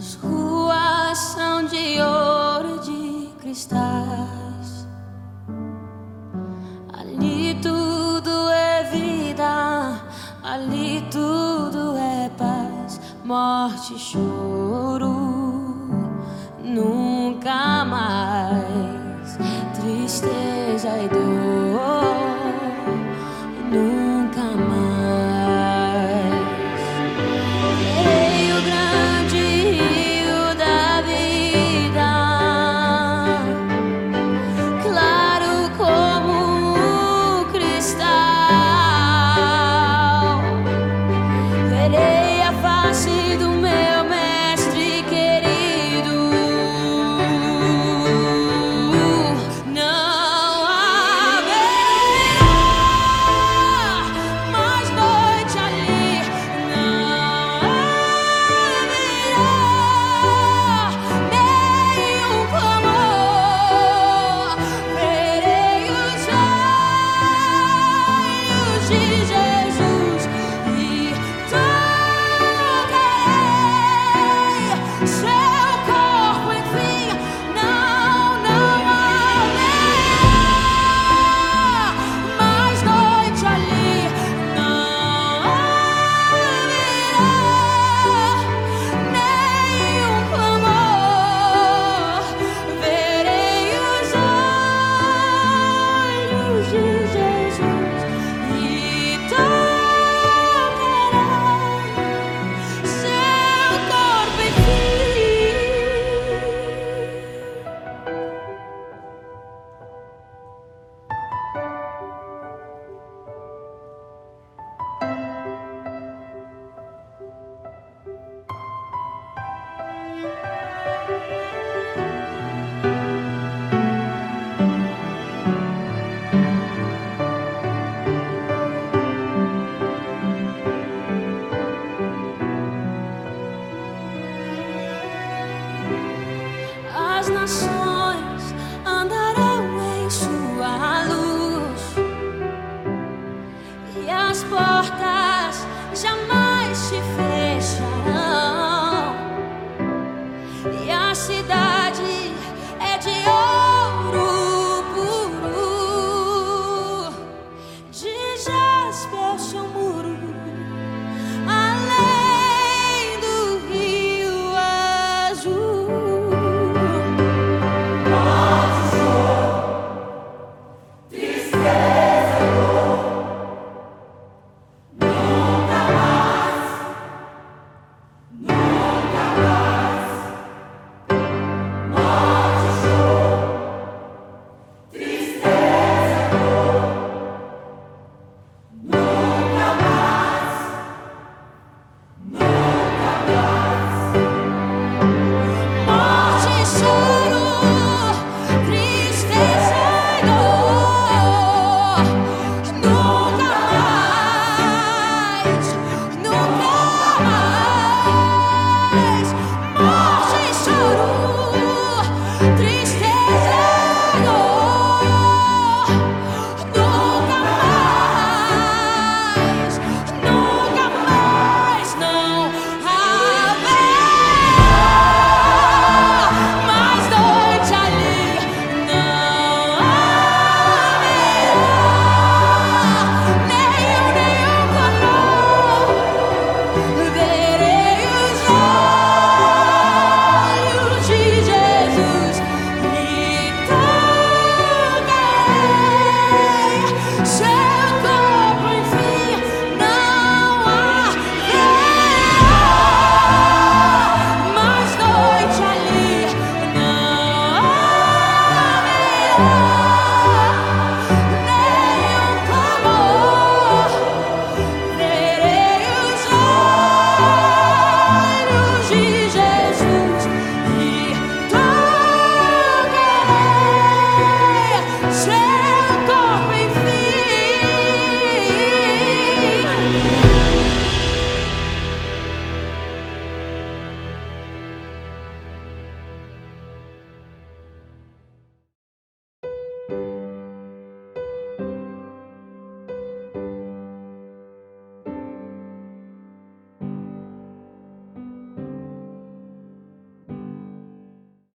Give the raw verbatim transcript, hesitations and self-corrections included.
As ruas são de ouro e de cristais. Ali tudo é vida, ali tudo é paz. Morte e choro, nunca mais. Tristeza e dor, nunca mais. Veio o grande rio da vida, claro como o cristal. Verei a face do meu mestre querido. Não haverá mais noite ali. Não haverá nenhum clamor. Verei os olhos de Jesus e tocarei seu corpo, enfim. Não, não haverá mais noite ali. Não haverá nenhum clamor. Verei os olhos de Jesus e tocarei seu corpo, enfim. As nações andarão em sua luz e as portas jamais te fecharão. E